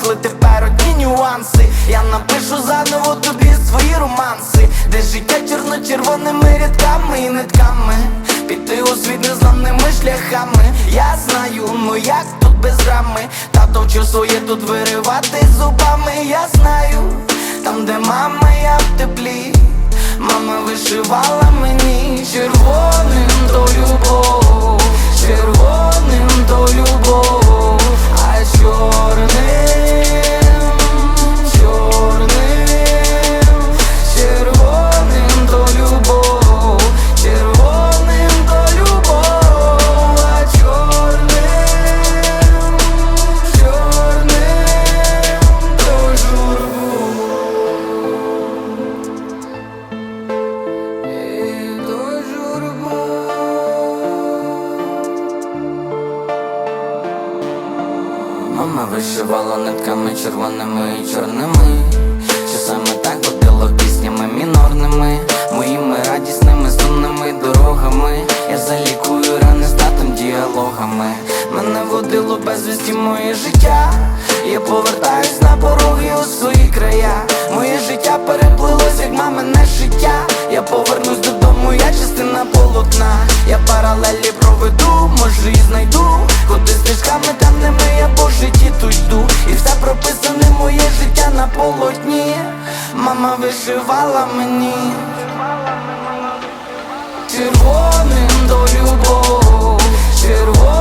зникли тепер одні нюанси. Я напишу заново тобі свої романси, де життя чорно-червоними рядками і нитками, піти у світ незламними шляхами. Я знаю, ну як тут без рами, тато вчив своє тут виривати зубами. Я знаю, там де мама, я в теплі. Мама вишивала мені червоним то любов, червоним то любов, а чорним, чорним, червоним то любов, червоним то любов, а чорним, чорним то журбу. Мама вишивала нитками червоними і чорними, часами так водила піснями мінорними, моїми радісними сумними дорогами. Я залікую рани з татом діалогами. Мене водило безвісті моє життя. Я повертаюсь на пороги у свої края. Моє життя переплилось, як мамине життя. Я повернусь додому, я частина полотна. Я паралелі проведу, може і знайду, куди стежками темними я по житті тут йду. І все прописане моє життя на полотні. Мама вишивала мені червоним до любов, червоним.